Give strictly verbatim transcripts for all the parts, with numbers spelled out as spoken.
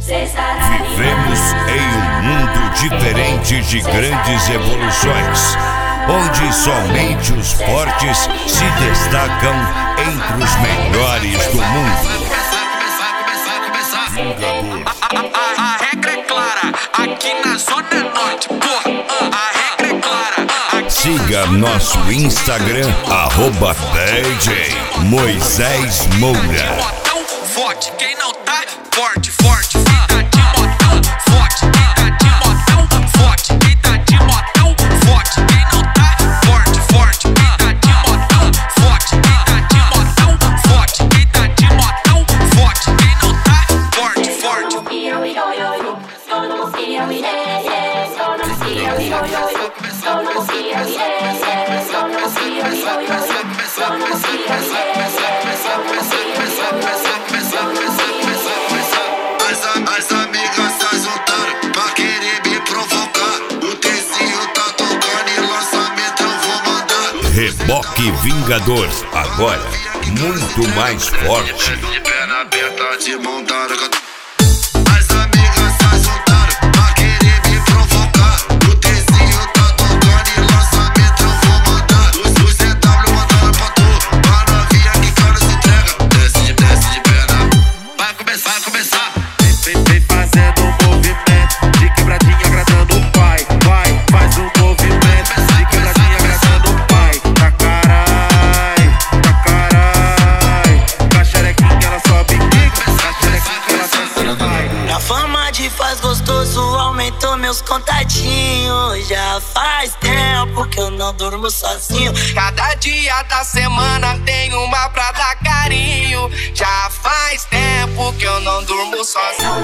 Vivemos em um mundo diferente de grandes evoluções, onde somente os fortes se destacam entre os melhores do mundo. A, a, a regra é clara, aqui na Zona Norte, porra, a regra é clara. Siga nosso Instagram, arroba D J Moisés Moura. Botão forte, quem não tá forte, forte, fica de botão forte, fica de botão forte, fica de botão forte, quem não tá forte, forte, fica de botão forte, fica de botão forte, fica de botão forte, quem não tá forte, forte. As amigas se juntaram pra querer me provocar. O Tezinho tá tocando e lançamento eu vou mandar. Reboque Vingador, agora muito mais forte. De perna aberta, de mão dada. As amigas se juntaram pra querer me provocar. O Tezinho tá tocando e lançamento eu vou mandar. O C W mandando pra tu, pra novinha que cara se entrega. Desce de, desce de perna. Vai começar, vai começar. Vem, vem fazendo um movimento de quebradinha agradando o pai. Vai, faz um movimento de quebradinha agradando o pai. Tá carai, tá carai. Com xerequinha ela sobe, quica. Com xerequinha ela desce, vai. A fama de faz gostoso aumentou meus contatinhos. Já faz tempo que eu não durmo sozinho. Cada dia da semana tem uma pra dar carinho. Já faz tempo que eu não durmo sozinho.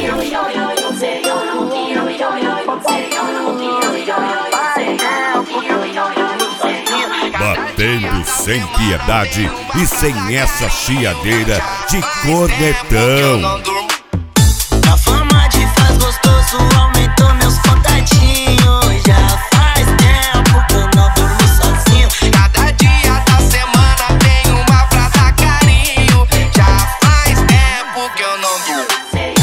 Batendo sem piedade e sem essa chiadeira de cornetão. A fama de faz gostoso aumentou meus contatinhos. Já faz tempo que eu não durmo sozinho. Cada dia da semana tem uma pra dar carinho. Já faz tempo que eu não durmo.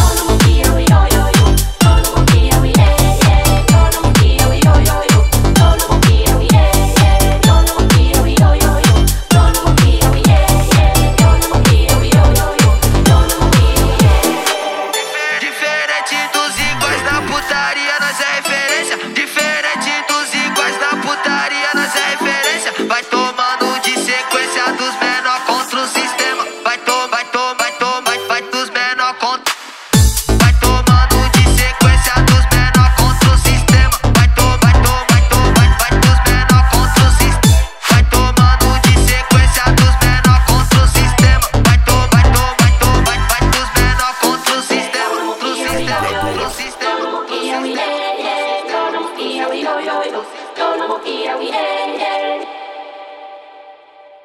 Diferente dos iguais da putaria, nós é referência. Diferente dos iguais da putaria, nós é referência. Vai tomando de sequência dos menor contra o sistema. Vai tomar, vai tomar, vai tomar, vai, vai dos menor contra. Vai tomando de sequência dos menor contra o sistema. Vai tomar, vai tomar, vai tomar, vai, vai dos menor contra o sistema. Vai tomando de sequência dos menor contra o sistema. Vai tomar, vai tomar, vai tomar, vai, vai dos menor contra o sistema. Contra o sistema, contra o sistema. Yo, no, yo, yo, yo, yo, yo, yo, yo, yo, yo, yo, yo, yo, yo, yo, yo, yo, yo, yo,